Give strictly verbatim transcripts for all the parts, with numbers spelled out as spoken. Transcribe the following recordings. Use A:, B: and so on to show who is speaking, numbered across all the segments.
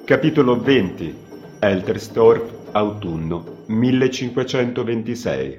A: Capitolo venti. Elterstorf, autunno millecinquecentoventisei.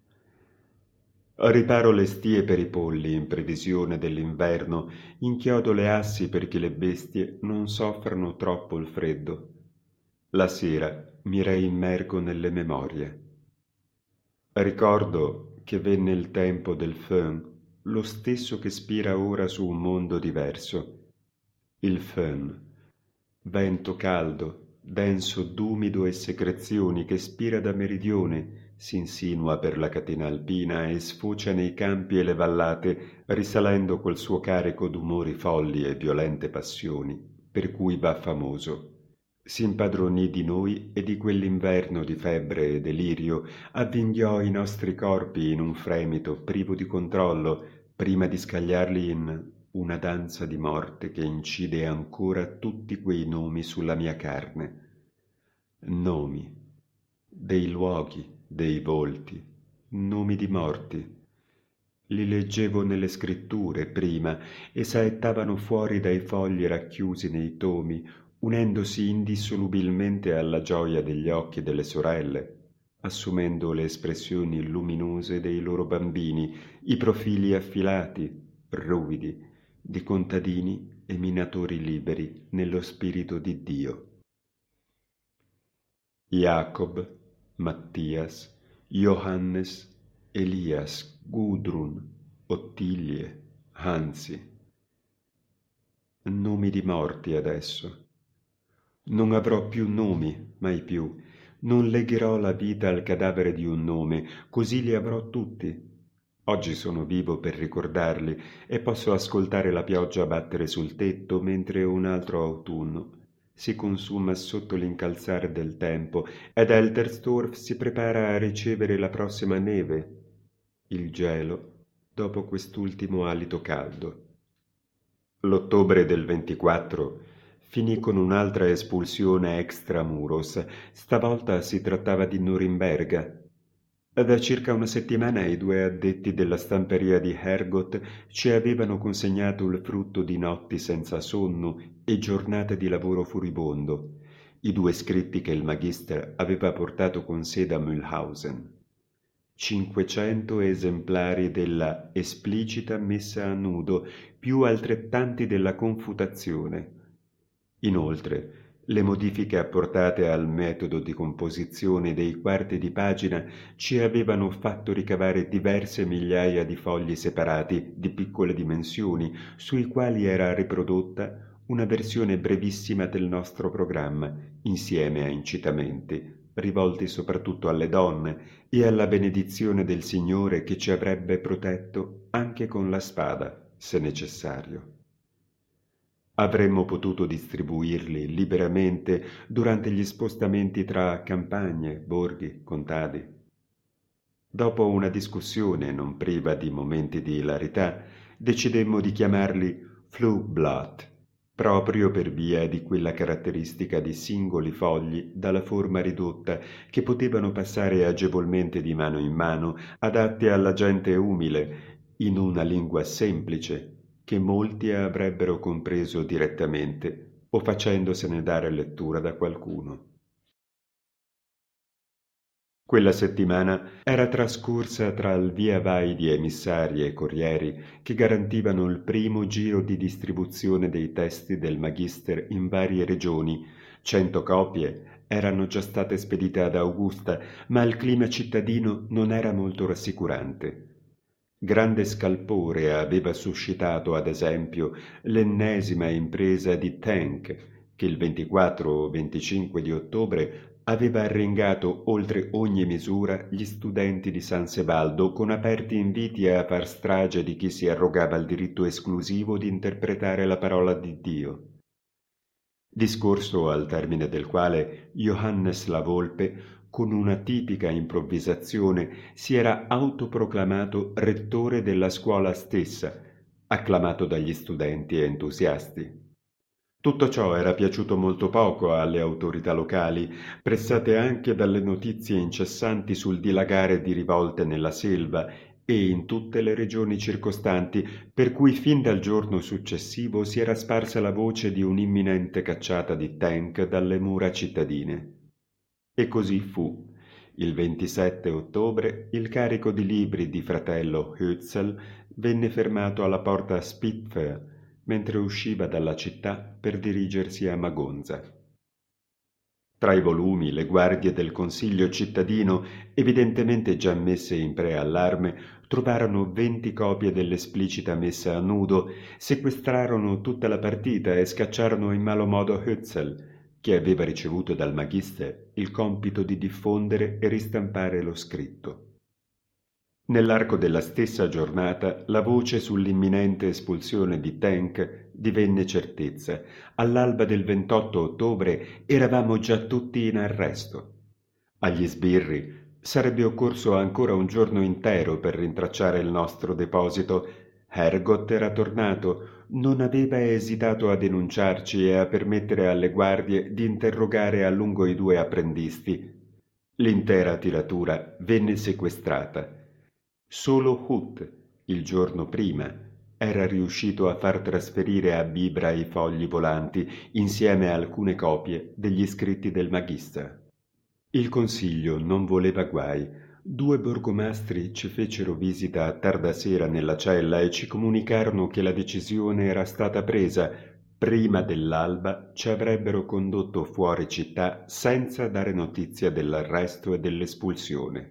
A: Riparo le stie per i polli in previsione dell'inverno, inchiodo le assi perché le bestie non soffrano troppo il freddo. La sera mi reimmergo nelle memorie. Ricordo che venne il tempo del Föhn, lo stesso che spira ora su un mondo diverso. Il Föhn, vento caldo, denso d'umido e secrezioni che spira da meridione, si insinua per la catena alpina e sfocia nei campi e le vallate, risalendo col suo carico d'umori folli e violente passioni, per cui va famoso. Si impadronì di noi e di quell'inverno di febbre e delirio, avvinghiò i nostri corpi in un fremito privo di controllo, prima di scagliarli in una danza di morte che incide ancora tutti quei nomi sulla mia carne. Nomi, dei luoghi, dei volti, nomi di morti. Li leggevo nelle scritture prima e saettavano fuori dai fogli racchiusi nei tomi, unendosi indissolubilmente alla gioia degli occhi delle sorelle, assumendo le espressioni luminose dei loro bambini, i profili affilati, ruvidi, di contadini e minatori liberi nello spirito di Dio. Jacob, Mattias, Johannes, Elias, Gudrun, Ottilie, Hansi. Nomi di morti adesso. Non avrò più nomi, mai più. Non legherò la vita al cadavere di un nome, così li avrò tutti. Oggi sono vivo per ricordarli e posso ascoltare la pioggia battere sul tetto mentre un altro autunno si consuma sotto l'incalzare del tempo ed Elterstorf si prepara a ricevere la prossima neve, il gelo dopo quest'ultimo alito caldo. L'ottobre del ventiquattro finì con un'altra espulsione extramuros. Stavolta si trattava di Norimberga. Da circa una settimana i due addetti della stamperia di Hergot ci avevano consegnato il frutto di notti senza sonno e giornate di lavoro furibondo, i due scritti che il magister aveva portato con sé da Mühlhausen. Cinquecento esemplari della esplicita messa a nudo, più altrettanti della confutazione. Inoltre, le modifiche apportate al metodo di composizione dei quarti di pagina ci avevano fatto ricavare diverse migliaia di fogli separati di piccole dimensioni, sui quali era riprodotta una versione brevissima del nostro programma, insieme a incitamenti, rivolti soprattutto alle donne e alla benedizione del Signore che ci avrebbe protetto anche con la spada, se necessario. Avremmo potuto distribuirli liberamente durante gli spostamenti tra campagne, borghi, contadi. Dopo una discussione non priva di momenti di ilarità, decidemmo di chiamarli Flugblatt, proprio per via di quella caratteristica di singoli fogli dalla forma ridotta che potevano passare agevolmente di mano in mano, adatti alla gente umile, in una lingua semplice, che molti avrebbero compreso direttamente o facendosene dare lettura da qualcuno. Quella settimana era trascorsa tra il via vai di emissari e corrieri che garantivano il primo giro di distribuzione dei testi del magister in varie regioni. Cento copie erano già state spedite ad Augusta, ma il clima cittadino non era molto rassicurante. Grande scalpore aveva suscitato, ad esempio, l'ennesima impresa di Tank, che il ventiquattro o venticinque di ottobre aveva arringato oltre ogni misura gli studenti di San Sebaldo con aperti inviti a far strage di chi si arrogava il diritto esclusivo di interpretare la parola di Dio. Discorso al termine del quale Johannes la Volpe, con una tipica improvvisazione, si era autoproclamato rettore della scuola stessa, acclamato dagli studenti entusiasti. Tutto ciò era piaciuto molto poco alle autorità locali, pressate anche dalle notizie incessanti sul dilagare di rivolte nella selva e in tutte le regioni circostanti, per cui fin dal giorno successivo si era sparsa la voce di un'imminente cacciata di tank dalle mura cittadine. E così fu. Il ventisette ottobre il carico di libri di fratello Hölzel venne fermato alla porta Spitfire mentre usciva dalla città per dirigersi a Magonza. Tra i volumi, le guardie del consiglio cittadino, evidentemente già messe in preallarme, trovarono venti copie dell'esplicita messa a nudo, sequestrarono tutta la partita e scacciarono in malo modo Hölzel, che aveva ricevuto dal magister il compito di diffondere e ristampare lo scritto. Nell'arco della stessa giornata la voce sull'imminente espulsione di Tank divenne certezza. All'alba del ventotto ottobre eravamo già tutti in arresto. Agli sbirri sarebbe occorso ancora un giorno intero per rintracciare il nostro deposito. Hergot era tornato, non aveva esitato a denunciarci e a permettere alle guardie di interrogare a lungo i due apprendisti. L'intera tiratura venne sequestrata. Solo Hood, il giorno prima, era riuscito a far trasferire a Bibra i fogli volanti insieme a alcune copie degli scritti del magister. Il consiglio non voleva guai. Due borgomastri ci fecero visita a tarda sera nella cella e ci comunicarono che la decisione era stata presa. Prima dell'alba ci avrebbero condotto fuori città senza dare notizia dell'arresto e dell'espulsione.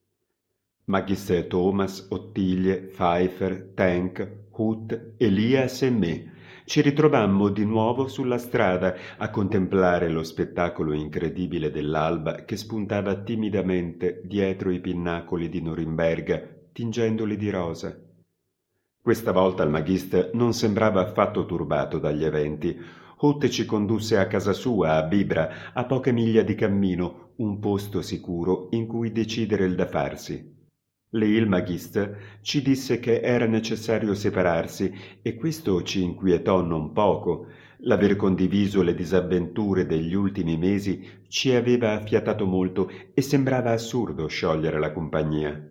A: Magister Thomas, Ottilie, Pfeiffer, Tank, Hood, Elias e me ci ritrovammo di nuovo sulla strada a contemplare lo spettacolo incredibile dell'alba che spuntava timidamente dietro i pinnacoli di Norimberga, tingendoli di rosa. Questa volta il magister non sembrava affatto turbato dagli eventi. Hood ci condusse a casa sua, a Bibra, a poche miglia di cammino, un posto sicuro in cui decidere il da farsi. Lì il magister ci disse che era necessario separarsi e questo ci inquietò non poco. L'aver condiviso le disavventure degli ultimi mesi ci aveva affiatato molto e sembrava assurdo sciogliere la compagnia.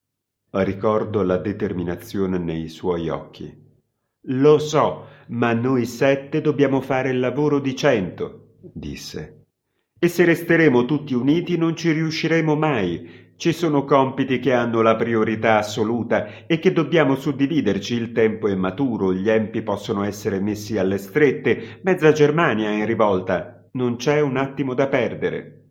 A: Ricordo la determinazione nei suoi occhi. «Lo so, ma noi sette dobbiamo fare il lavoro di cento», disse. «E se resteremo tutti uniti non ci riusciremo mai. Ci sono compiti che hanno la priorità assoluta e che dobbiamo suddividerci. Il tempo è maturo, gli empi possono essere messi alle strette, mezza Germania è in rivolta. Non c'è un attimo da perdere».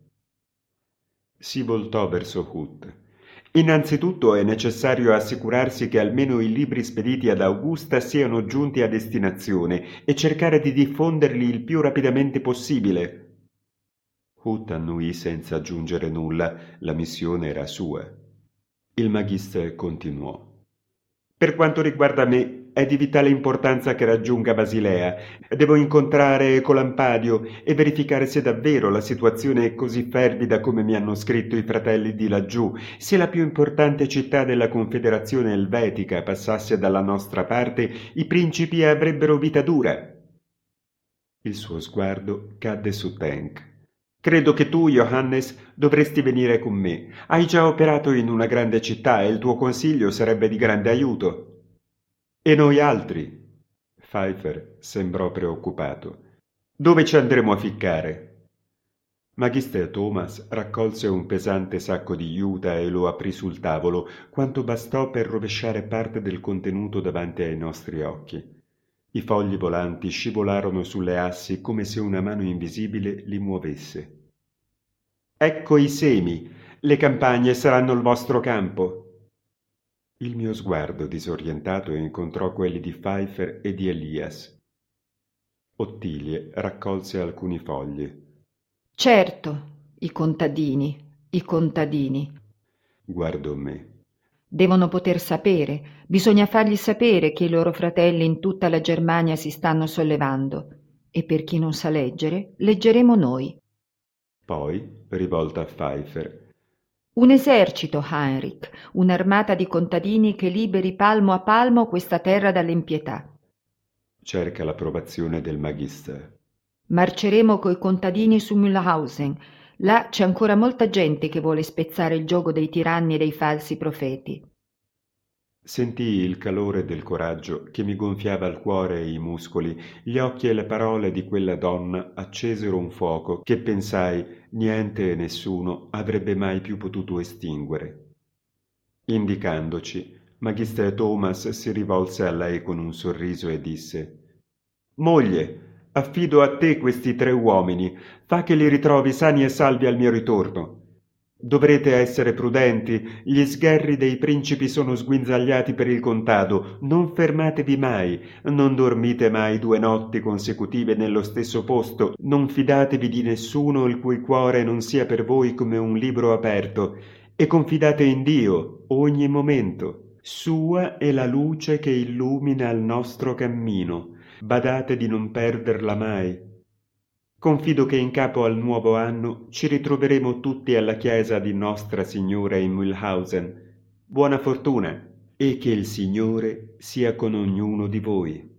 A: Si voltò verso Hood. «Innanzitutto è necessario assicurarsi che almeno i libri spediti ad Augusta siano giunti a destinazione e cercare di diffonderli il più rapidamente possibile». Hood annuì senza aggiungere nulla, la missione era sua. Il magister continuò. «Per quanto riguarda me, è di vitale importanza che raggiunga Basilea. Devo incontrare Colampadio e verificare se davvero la situazione è così fervida come mi hanno scritto i fratelli di laggiù, se la più importante città della Confederazione Elvetica passasse dalla nostra parte, i principi avrebbero vita dura». Il suo sguardo cadde su Tank. «Credo che tu, Johannes, dovresti venire con me. Hai già operato in una grande città e il tuo consiglio sarebbe di grande aiuto». «E noi altri?» Pfeiffer sembrò preoccupato. «Dove ci andremo a ficcare?» Magister Thomas raccolse un pesante sacco di juta e lo aprì sul tavolo, quanto bastò per rovesciare parte del contenuto davanti ai nostri occhi. I fogli volanti scivolarono sulle assi come se una mano invisibile li muovesse. «Ecco i semi. Le campagne saranno il vostro campo». Il mio sguardo disorientato incontrò quelli di Pfeiffer e di Elias. Ottilie raccolse alcuni fogli.
B: «Certo, i contadini, i contadini».
A: Guardò me.
B: «Devono poter sapere, bisogna fargli sapere che i loro fratelli in tutta la Germania si stanno sollevando. E per chi non sa leggere, leggeremo noi».
A: Poi, rivolta a Pfeiffer.
B: «Un esercito, Heinrich, un'armata di contadini che liberi palmo a palmo questa terra dall'impietà».
A: Cerca l'approvazione del magister.
B: «Marceremo coi contadini su Mühlhausen. Là c'è ancora molta gente che vuole spezzare il giogo dei tiranni e dei falsi profeti».
A: Sentii il calore del coraggio che mi gonfiava il cuore e i muscoli, gli occhi e le parole di quella donna accesero un fuoco che pensai niente e nessuno avrebbe mai più potuto estinguere. Indicandoci, Magister Thomas si rivolse a lei con un sorriso e disse: «Moglie, affido a te questi tre uomini, fa che li ritrovi sani e salvi al mio ritorno. Dovrete essere prudenti, gli sgherri dei principi sono sguinzagliati per il contado, non fermatevi mai, non dormite mai due notti consecutive nello stesso posto, non fidatevi di nessuno il cui cuore non sia per voi come un libro aperto, e confidate in Dio ogni momento. Sua è la luce che illumina il nostro cammino, badate di non perderla mai. Confido che in capo al nuovo anno ci ritroveremo tutti alla chiesa di Nostra Signora in Mühlhausen. Buona fortuna e che il Signore sia con ognuno di voi».